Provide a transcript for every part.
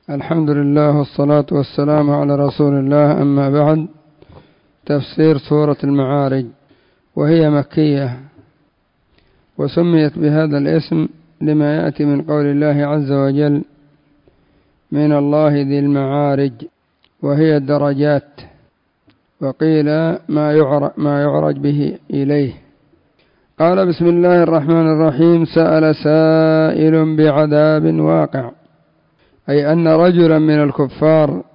الحمد لله والصلاة والسلام على رسول الله. أما بعد، تفسير سورة المعارج، وهي مكية، وسميت بهذا الاسم لما يأتي من قول الله عز وجل: من الله ذي المعارج، وهي الدرجات، وقيل ما يعرج به إليه. قال: بسم الله الرحمن الرحيم. سأل سائل بعذاب واقع، أي أن رجلا من الكفار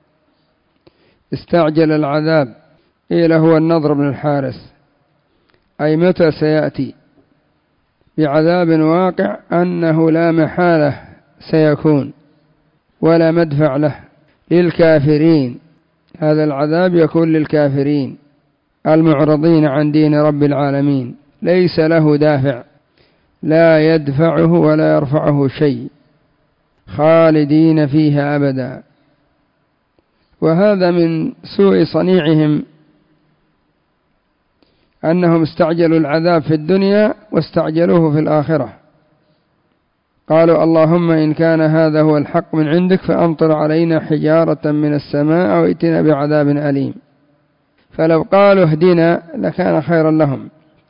استعجل العذاب. قيل هو النضر بن الحارث، أي متى سيأتي بعذاب واقع أنه لا محالة سيكون ولا مدفع له للكافرين. هذا العذاب يكون للكافرين المعرضين عن دين رب العالمين، ليس له دافع، لا يدفعه ولا يرفعه شيء، خالدين فيها أبدا. وهذا من سوء صنيعهم، أنهم استعجلوا العذاب في الدنيا واستعجلوه في الآخرة. قالوا: اللهم إن كان هذا هو الحق من عندك فأمطر علينا حجارة من السماء أو ائتنا بعذاب أليم. فلو قالوا اهدنا لكان خيرا لهم.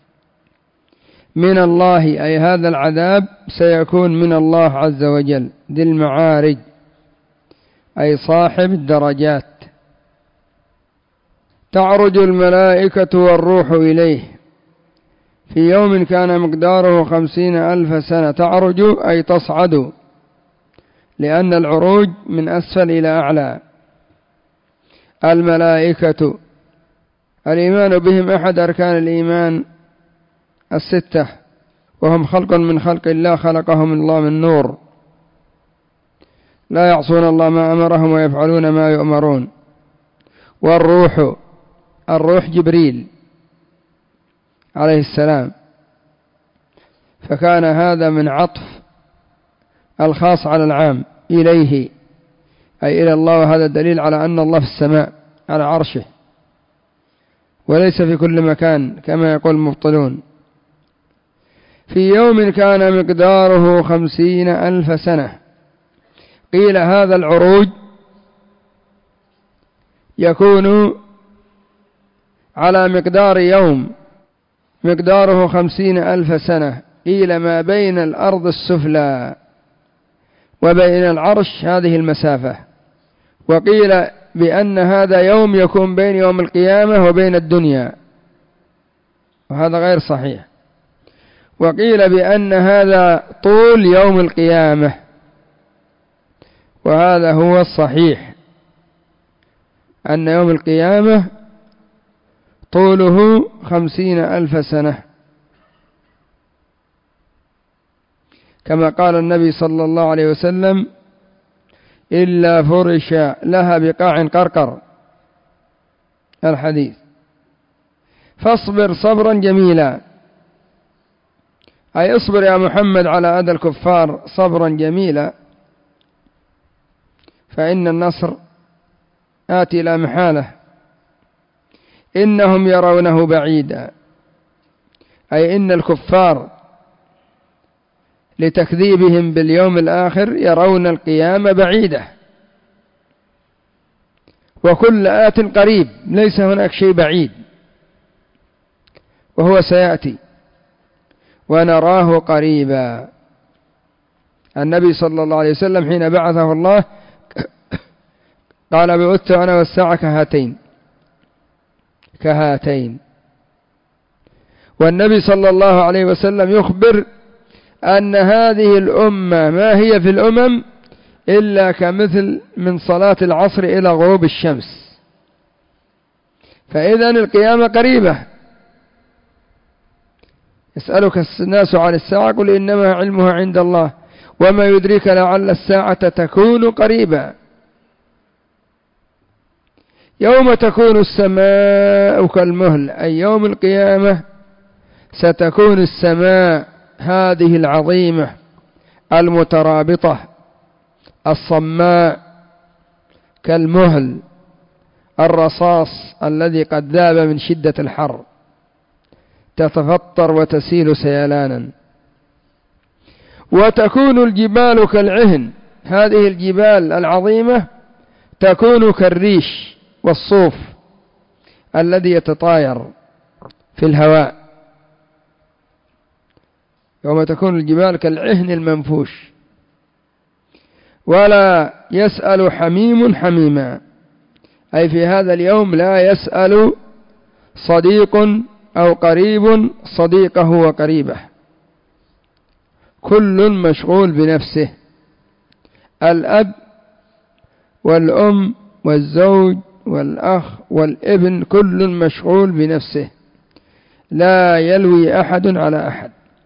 من الله، أي هذا العذاب سيكون من الله عز وجل، ذي المعارج، أي صاحب الدرجات. تعرج الملائكة والروح إليه في يوم كان مقداره 50,000 سنة. تعرج أي تصعد، لأن العروج من أسفل إلى أعلى. الملائكة الإيمان بهم أحد أركان الإيمان 6، وهم خلق من خلق الله، خلقهم الله من نور، لا يعصون الله ما أمرهم ويفعلون ما يؤمرون. والروح، الروح جبريل عليه السلام، فكان هذا من عطف الخاص على العام إليه، أي إلى الله. وهذا دليل على أن الله في السماء على عرشه، وليس في كل مكان كما يقول المبطلون. في يوم كان مقداره 50,000 سنة. قيل هذا العروج يكون على مقدار يوم مقداره 50,000 سنة. قيل ما بين الأرض السفلى وبين العرش هذه المسافة. وقيل بأن هذا يوم يكون بين يوم القيامة وبين الدنيا، وهذا غير صحيح. وقيل بأن هذا طول يوم القيامة، وهذا هو الصحيح، أن يوم القيامة طوله 50,000 سنة، كما قال النبي صلى الله عليه وسلم: إلا فرش لها بقاع قرقر، الحديث. فاصبر صبرا جميلا، أي اصبر يا محمد على أذى الكفار صبرا جميلا، فإن النصر آتي لا محالة. إنهم يرونه بعيدا، أي إن الكفار لتكذيبهم باليوم الآخر يرون القيامة بعيدة، وكل آت قريب، ليس هناك شيء بعيد، وهو سيأتي ونراه قريبا. النبي صلى الله عليه وسلم حين بعثه الله قال: بعثت أنا والساعة كهاتين. والنبي صلى الله عليه وسلم يخبر أن هذه الأمة ما هي في الأمم إلا كمثل من صلاة العصر إلى غروب الشمس. فإذن القيامة قريبة. يسألك الناس عن الساعة، قل إنما علمها عند الله وما يدريك لعل الساعة تكون قريبا. يوم تكون السماء كالمهل، أي يوم القيامة ستكون السماء هذه العظيمة المترابطة الصماء كالمهل الرصاص الذي قد ذاب من شدة الحر، تتفطر وتسيل سيلانا. وتكون الجبال كالعهن، هذه الجبال العظيمة تكون كالريش والصوف الذي يتطاير في الهواء، يوم تكون الجبال كالعهن المنفوش، ولا يسأل حميم حميما، أي في هذا اليوم لا يسأل صديق أو قريب صديقه وقريبه، كل مشغول بنفسه، الأب والأم والزوج والأخ والابن كل مشغول بنفسه، لا يلوي أحد على أحد.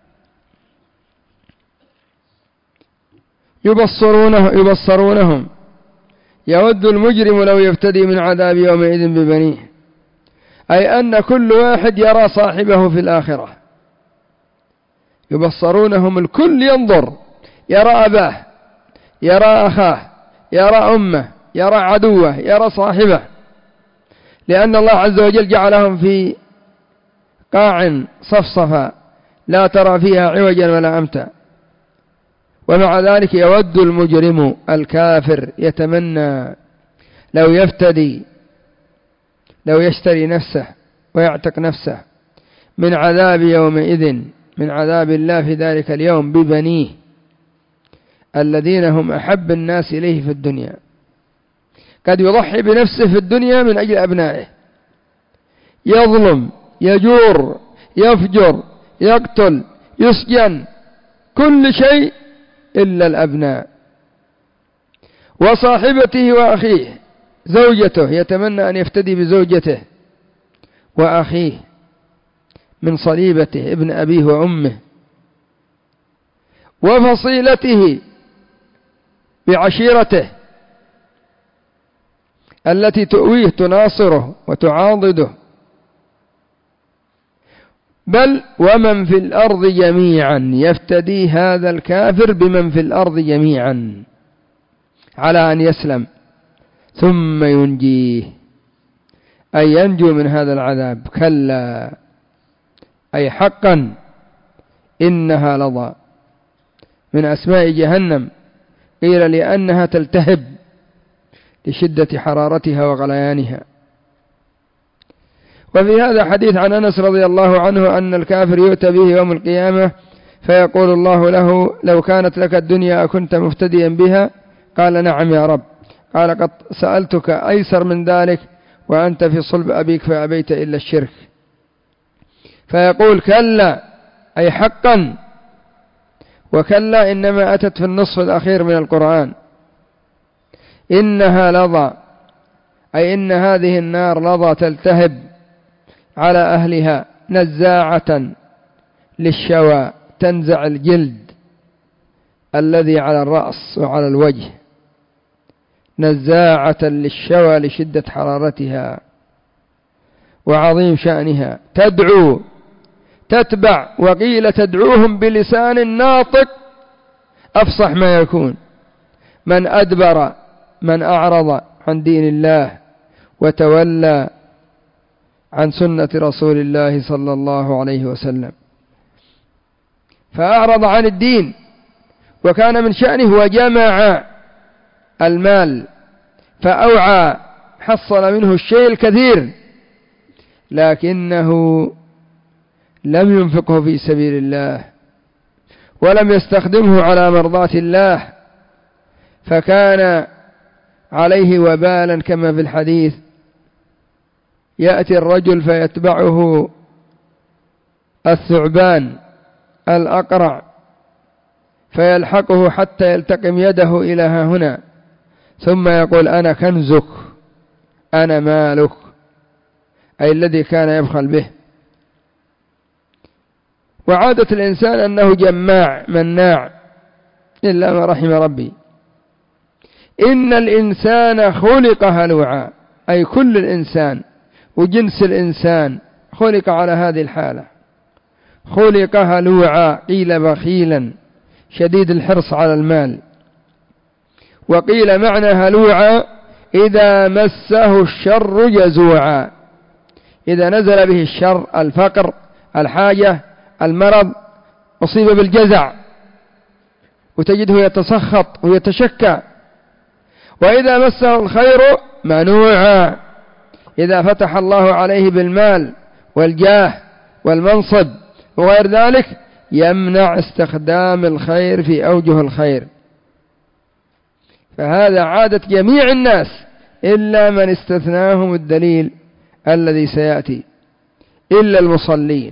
يبصرونهم يود المجرم لو يفتدي من عذاب يومئذ ببنيه، أي أن كل واحد يرى صاحبه في الآخرة. يبصرونهم، الكل ينظر، يرى أباه، يرى أخاه، يرى أمه، يرى عدوه، يرى صاحبه، لأن الله عز وجل جعلهم في قاع صفصفا لا ترى فيها عوجا ولا أمتا. ومع ذلك يود المجرم الكافر يتمنى لو يفتدي، لو يشتري نفسه ويعتق نفسه من عذاب يومئذ، من عذاب الله في ذلك اليوم، ببنيه الذين هم أحب الناس إليه في الدنيا. قد يضحي بنفسه في الدنيا من أجل أبنائه، يظلم، يجور، يفجر، يقتل، يسجن، كل شيء إلا الأبناء. وصاحبته وأخيه، زوجته يتمنى أن يفتدي بزوجته وأخيه من صليبته ابن أبيه وأمه، وفصيلته بعشيرته التي تؤويه تناصره وتعاضده، بل ومن في الأرض جميعا، يفتدي هذا الكافر بمن في الأرض جميعا على أن يسلم ثم ينجيه، أي ينجو من هذا العذاب. كلا، أي حقا إنها لظى، من أسماء جهنم، قيل لأنها تلتهب لشدة حرارتها وغليانها. وفي هذا حديث عن أنس رضي الله عنه أن الكافر يؤتى به يوم القيامة فيقول الله له: لو كانت لك الدنيا أكنت مفتديا بها؟ قال: نعم يا رب. قال: قد سألتك أيسر من ذلك وأنت في صلب أبيك فأبيت إلا الشرك. فيقول: كلا، أي حقا. وكلا إنما أتت في النصف الأخير من القرآن. إنها لظى، أي إن هذه النار لظى تلتهب على أهلها، نزاعة للشوى، تنزع الجلد الذي على الرأس وعلى الوجه، نزاعة للشوى لشدة حرارتها وعظيم شأنها. تدعو، تتبع، وقيل تدعوهم بلسان ناطق أفصح ما يكون، من أدبر، من أعرض عن دين الله وتولى عن سنة رسول الله صلى الله عليه وسلم، فأعرض عن الدين وكان من شأنه وجمع المال فأوعى، حصل منه الشيء الكثير، لكنه لم ينفقه في سبيل الله ولم يستخدمه على مرضاة الله، فكان عليه وبالا، كما في الحديث: يأتي الرجل فيتبعه الثعبان الأقرع فيلحقه حتى يلتقم يده إلى هنا، ثم يقول: أنا كنزك، أنا مالك، أي الذي كان يبخل به. وعادة الإنسان أنه جماع مناع إلا ما رحم ربي. إن الإنسان خلق هلوعا، أي كل الإنسان وجنس الإنسان خلق على هذه الحالة، خلق هلوعا، قيل بخيلا شديد الحرص على المال، وقيل معنى هلوعا إذا مسه الشر جزوعا، إذا نزل به الشر، الفقر، الحاجة، المرض، أصيب بالجزع وتجده يتسخط ويتشكى. وإذا مسه الخير منوعا، إذا فتح الله عليه بالمال والجاه والمنصب وغير ذلك يمنع استخدام الخير في أوجه الخير. فهذا عادة جميع الناس إلا من استثناهم الدليل الذي سيأتي، إلا المصلين،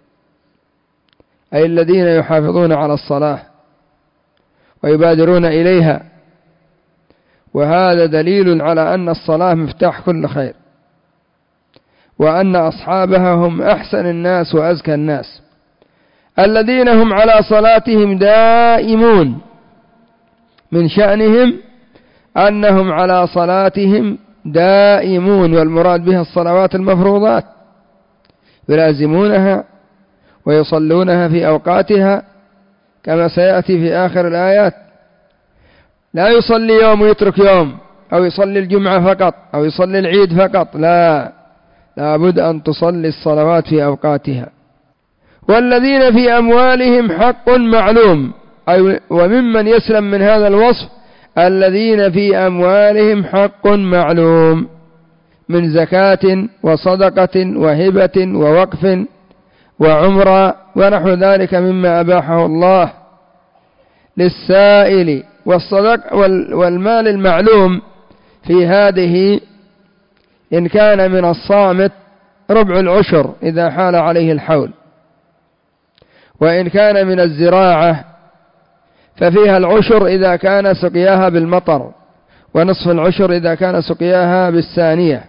أي الذين يحافظون على الصلاة ويبادرون إليها. وهذا دليل على أن الصلاة مفتاح كل خير، وأن أصحابها هم أحسن الناس وأزكى الناس، الذين هم على صلاتهم دائمون. من شأنهم أنهم على صلاتهم دائمون، والمراد بها الصلوات المفروضات، يلازمونها ويصلونها في أوقاتها كما سيأتي في آخر الآيات. لا يصلي يوم ويترك يوم، أو يصلي الجمعة فقط، أو يصلي العيد فقط، لا بد أن تصلي الصلوات في أوقاتها. والذين في أموالهم حق معلوم، أي وممن يسلم من هذا الوصف الذين في أموالهم حق معلوم من زكاة وصدقة وهبة ووقف وعمرة ونحو ذلك مما أباحه الله للسائل. والمال المعلوم في هذه إن كان من الصامت ربع العشر إذا حال عليه الحول، وإن كان من الزراعة ففيها العشر إذا كان سقياها بالمطر، ونصف العشر إذا كان سقياها بالثانية،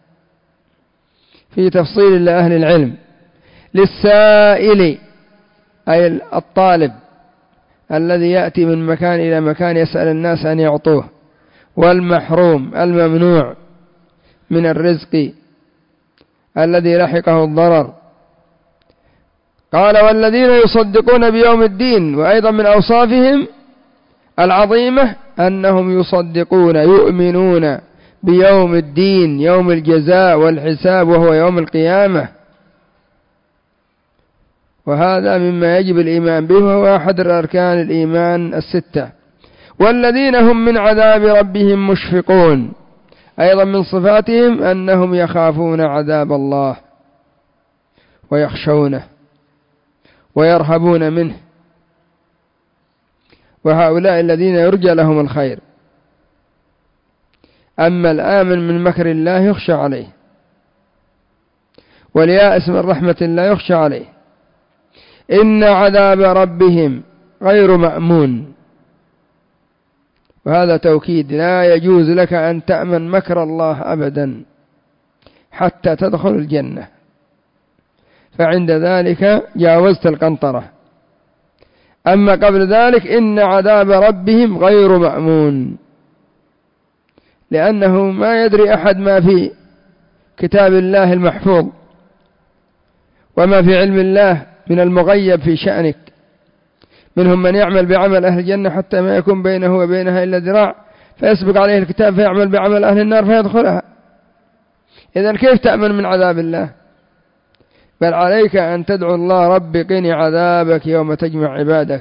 في تفصيل لأهل العلم. للسائل أي الطالب الذي يأتي من مكان إلى مكان يسأل الناس أن يعطوه، والمحروم الممنوع من الرزق الذي لحقه الضرر. قال والذين يصدقون بيوم الدين، وأيضا من أوصافهم العظيمة أنهم يصدقون يؤمنون بيوم الدين، يوم الجزاء والحساب، وهو يوم القيامة، وهذا مما يجب الإيمان به، وهو أحد أركان الإيمان الستة. والذين هم من عذاب ربهم مشفقون، أيضا من صفاتهم أنهم يخافون عذاب الله ويخشونه ويرهبون منه، وهؤلاء الذين يرجى لهم الخير. أما الآمن من مكر الله يخشى عليه، واليائس من رحمة الله يخشى عليه. إن عذاب ربهم غير مأمون، وهذا توكيد، لا يجوز لك أن تأمن مكر الله أبدا حتى تدخل الجنة، فعند ذلك جاوزت القنطرة. أما قبل ذلك إن عذاب ربهم غير مأمون، لأنه ما يدري أحد ما في كتاب الله المحفوظ وما في علم الله من المغيب في شأنك. منهم من يعمل بعمل أهل الجنة حتى ما يكون بينه وبينها إلا ذراع، فيسبق عليه الكتاب فيعمل بعمل أهل النار فيدخلها. إذن كيف تأمن من عذاب الله؟ بل عليك أن تدعو الله رب قني عذابك يوم تجمع عبادك.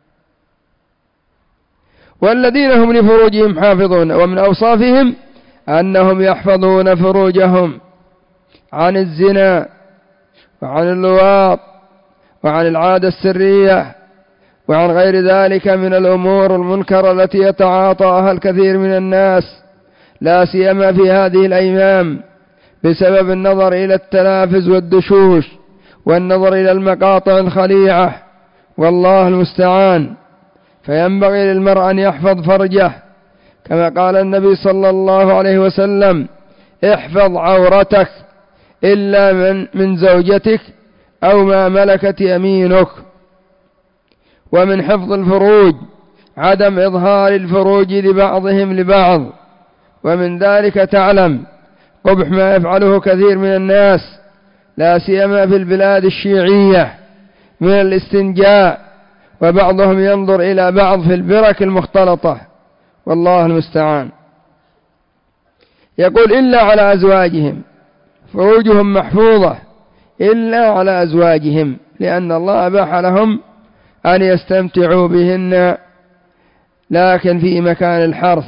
والذين هم لفروجهم حافظون، ومن أوصافهم أنهم يحفظون فروجهم عن الزنا وعن اللواط وعن العادة السرية وعن غير ذلك من الأمور المنكرة التي يتعاطاها الكثير من الناس، لا سيما في هذه الأيام، بسبب النظر إلى التلافز والدشوش والنظر إلى المقاطع الخليعة، والله المستعان. فينبغي للمرء أن يحفظ فرجه، كما قال النبي صلى الله عليه وسلم: احفظ عورتك إلا من زوجتك أو ما ملكت يمينك. ومن حفظ الفروج عدم إظهار الفروج لبعضهم لبعض، ومن ذلك تعلم قبح ما يفعله كثير من الناس، لا سيما في البلاد الشيعية، من الاستنجاء، وبعضهم ينظر إلى بعض في البرك المختلطة، والله المستعان. يقول: إلا على أزواجهم، فروجهم محفوظة إلا على أزواجهم، لأن الله أباح لهم أن يستمتعوا بهن لكن في مكان الحرث: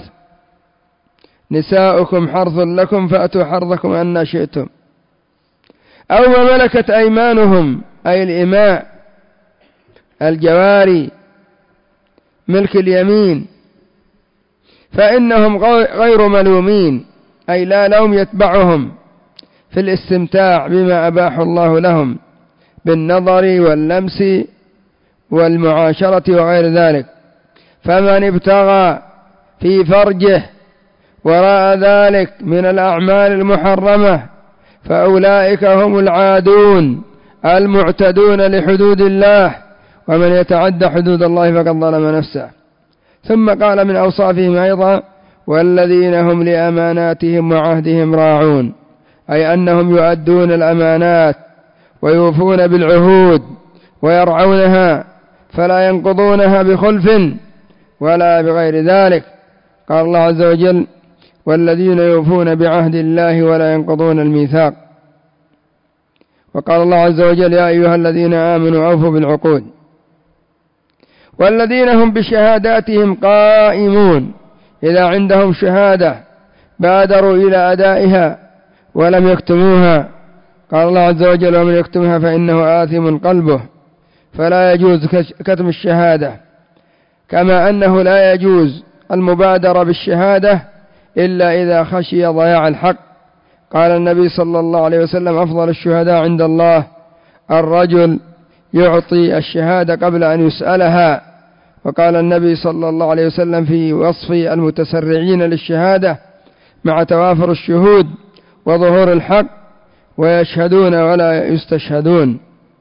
نساؤكم حرث لكم فأتوا حرثكم أن شئتم. أو ما ملكت أيمانهم، أي الإماء، الجواري، ملك اليمين، فإنهم غير ملومين، أي لا لوم يتبعهم في الاستمتاع بما أباح الله لهم بالنظر واللمس والمعاشرة وغير ذلك. فمن ابتغى في فرجه وراء ذلك من الأعمال المحرمة فأولئك هم العادون المعتدون لحدود الله، ومن يتعد حدود الله فقد ظلم نفسه. ثم قال من أوصافهم أيضا: والذين هم لأماناتهم وعهدهم راعون، أي أنهم يؤدون الأمانات ويوفون بالعهود ويرعونها فلا ينقضونها بخلف ولا بغير ذلك. قال الله عز وجل: والذين يوفون بعهد الله ولا ينقضون الميثاق. وقال الله عز وجل: يا أيها الذين آمنوا أوفوا بالعقود. والذين هم بشهاداتهم قائمون، إذا عندهم شهادة بادروا إلى أدائها ولم يكتموها. قال الله عز وجل: ومن يكتمها فإنه آثم قلبه. فلا يجوز كتم الشهادة، كما أنه لا يجوز المبادرة بالشهادة إلا إذا خشي ضياع الحق. قال النبي صلى الله عليه وسلم: أفضل الشهداء عند الله الرجل يعطي الشهادة قبل أن يسألها. وقال النبي صلى الله عليه وسلم في وصف المتسرعين للشهادة: مع توافر الشهود وظهور الحق، ويشهدون ولا يستشهدون.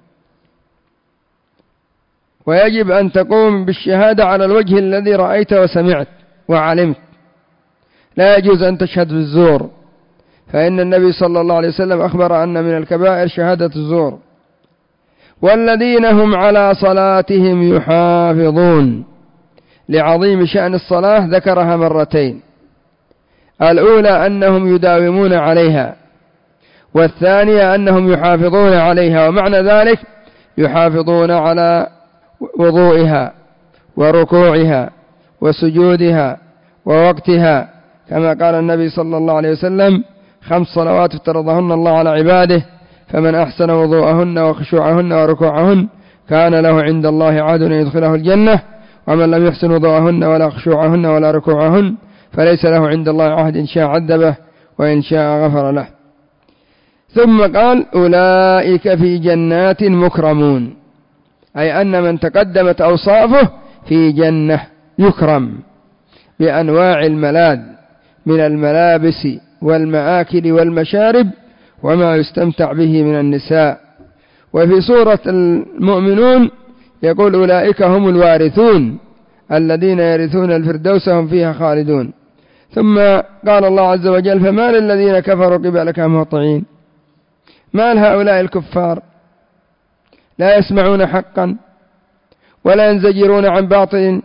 ويجب أن تقوم بالشهادة على الوجه الذي رأيت وسمعت وعلمت، لا يجوز أن تشهد بالزور، فإن النبي صلى الله عليه وسلم أخبر أن من الكبائر شهادة الزور. والذين هم على صلاتهم يحافظون، لعظيم شأن الصلاة ذكرها مرتين: الأولى أنهم يداومون عليها، والثانية أنهم يحافظون عليها. ومعنى ذلك يحافظون على وضوئها وركوعها وسجودها ووقتها، كما قال النبي صلى الله عليه وسلم: 5 صلوات افترضهن الله على عباده، فمن أحسن وضوءهن وخشوعهن وركوعهن كان له عند الله عهد أن يدخله الجنة، ومن لم يحسن وضوءهن ولا خشوعهن ولا ركوعهن فليس له عند الله عهد، إن شاء عذبه وإن شاء غفر له. ثم قال: أولئك في جنات مكرمون، أي أن من تقدمت أوصافه في جنة يكرم بأنواع الملاذ من الملابس والمآكل والمشارب وما يستمتع به من النساء. وفي سورة المؤمنون يقول: أولئك هم الوارثون الذين يرثون الفردوس هم فيها خالدون. ثم قال الله عز وجل: فما للذين كفروا قبلك مهطعين. ما لهؤلاء الكفار لا يسمعون حقا ولا ينزجرون عن باطل،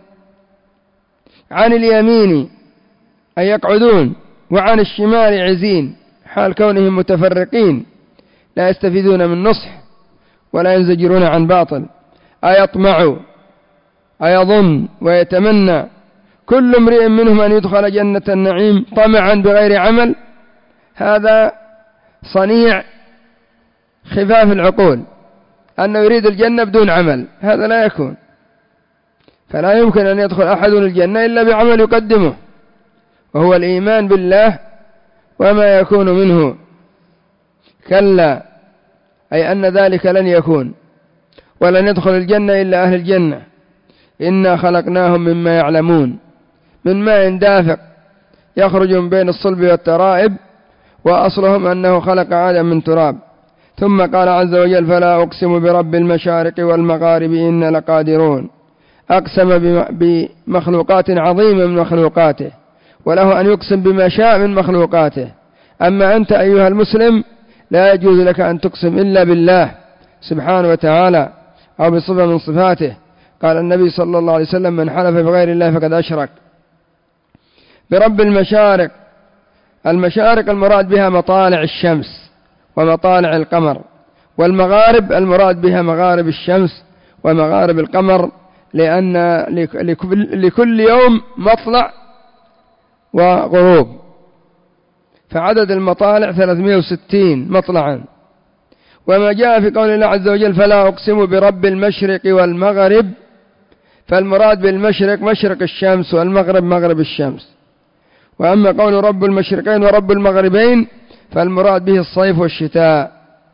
عن اليمين أي يقعدون، وعن الشمال عزين، حال كونهم متفرقين لا يستفيدون من نصح ولا ينزجرون عن باطل. أيطمع أيظن ويتمنى كل امرئ منهم أن يدخل جنة النعيم طمعا بغير عمل. هذا صنيع خفاف العقول، أنه يريد الجنة بدون عمل، هذا لا يكون. فلا يمكن أن يدخل أحد الجنة إلا بعمل يقدمه، وهو الإيمان بالله وما يكون منه. كلا، أي أن ذلك لن يكون، ولن يدخل الجنة إلا أهل الجنة. إنا خلقناهم مما يعلمون، من ماء دافق يخرج من بين الصلب والترائب، وأصلهم أنه خلق آدم من تراب. ثم قال عز وجل: فلا أقسم برب المشارق والمغارب إنا لقادرون. أقسم بمخلوقات عظيمة من مخلوقاته، وله أن يقسم بما شاء من مخلوقاته. أما أنت أيها المسلم لا يجوز لك أن تقسم إلا بالله سبحانه وتعالى أو بصفة من صفاته. قال النبي صلى الله عليه وسلم: من حلف بغير الله فقد أشرك. برب المشارق، المشارق المراد بها مطالع الشمس ومطالع القمر، والمغارب المراد بها مغارب الشمس ومغارب القمر، لأن لكل يوم مطلع وغروب، فعدد المطالع 360 مطلعا. وما جاء في قول الله عز وجل فلا أقسم برب المشرق والمغرب، فالمراد بالمشرق مشرق الشمس والمغرب مغرب الشمس. وأما قول رب المشرقين ورب المغربين فالمراد به الصيف والشتاء.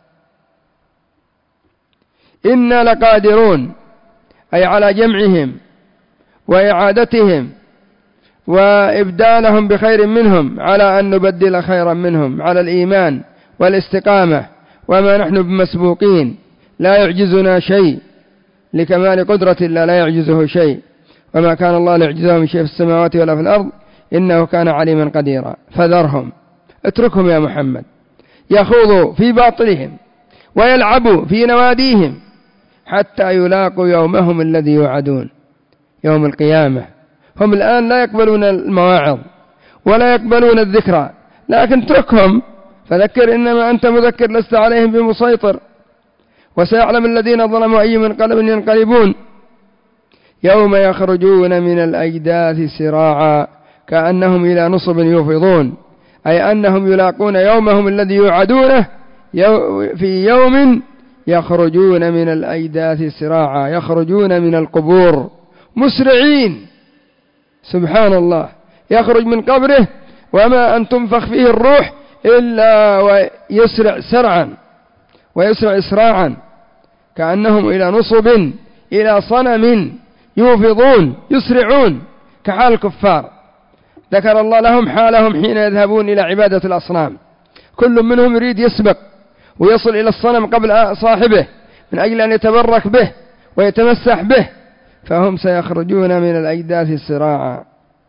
إنا لقادرون أي على جمعهم وإعادتهم وإبدالهم بخير منهم، على أن نبدل خيرا منهم على الإيمان والاستقامة، وما نحن بمسبوقين، لا يعجزنا شيء، لكمال قدرة الله لا يعجزه شيء، وما كان الله ليعجزه من شيء في السماوات ولا في الأرض إنه كان عليما قديرا. فذرهم، اتركهم يا محمد يخوضوا في باطلهم ويلعبوا في نواديهم حتى يلاقوا يومهم الذي يوعدون، يوم القيامة. هم الآن لا يقبلون المواعظ ولا يقبلون الذكرى، لكن اتركهم، فذكر إنما أنت مذكر لست عليهم بمسيطر. وسيعلم الذين ظلموا أي منقلب ينقلبون. يوم يخرجون من الأجداث سراعا كأنهم إلى نصب يوفضون، أي أنهم يلاقون يومهم الذي يوعدونه في يوم يخرجون من الأجداث سراعا، يخرجون من القبور مسرعين. سبحان الله، يخرج من قبره وما أن تنفخ فيه الروح إلا ويسرع سرعا ويسرع إسراعا، كأنهم إلى نصب إلى صنم يوفضون يسرعون، كحال الكفار. ذكر الله لهم حالهم حين يذهبون إلى عبادة الأصنام، كل منهم يريد يسبق ويصل إلى الصنم قبل صاحبه من أجل أن يتبرك به ويتمسح به، فهم سيخرجون من الأجداث سراعا،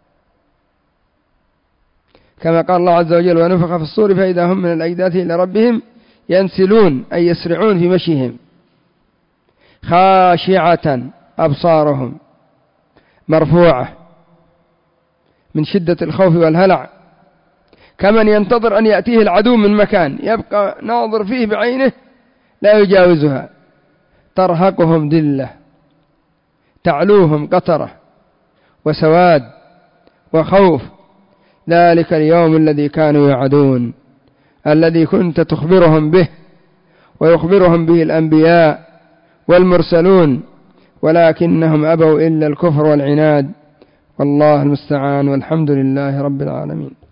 كما قال الله عز وجل ونفخ في الصور فإذا هم من الأجداث إلى ربهم ينسلون، أي يسرعون في مشيهم. خاشعة أبصارهم مرفوعة من شدة الخوف والهلع، كمن ينتظر أن يأتيه العدو من مكان يبقى ناظر فيه بعينه لا يجاوزها. ترهقهم ذلة تعلوهم قترة وسواد وخوف، ذلك اليوم الذي كانوا يوعدون، الذي كنت تخبرهم به ويخبرهم به الأنبياء والمرسلون، ولكنهم أبوا إلا الكفر والعناد. والله المستعان، والحمد لله رب العالمين.